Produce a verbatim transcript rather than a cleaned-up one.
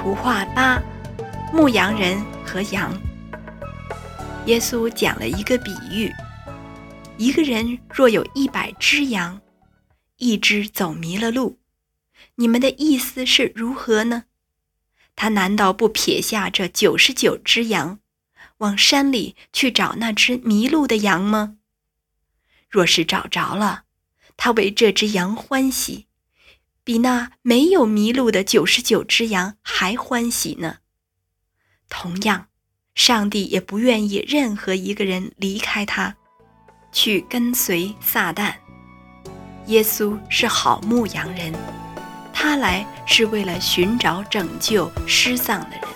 图画八：牧羊人和羊。耶稣讲了一个比喻，一个人若有一百只羊，一只走迷了路，你们的意思是如何呢？他难道不撇下这九十九只羊，往山里去找那只迷路的羊吗？若是找着了，他为这只羊欢喜，比那没有迷路的九十九只羊还欢喜呢。同样，上帝也不愿意任何一个人离开他，去跟随撒旦。耶稣是好牧羊人，他来是为了寻找拯救失丧的人。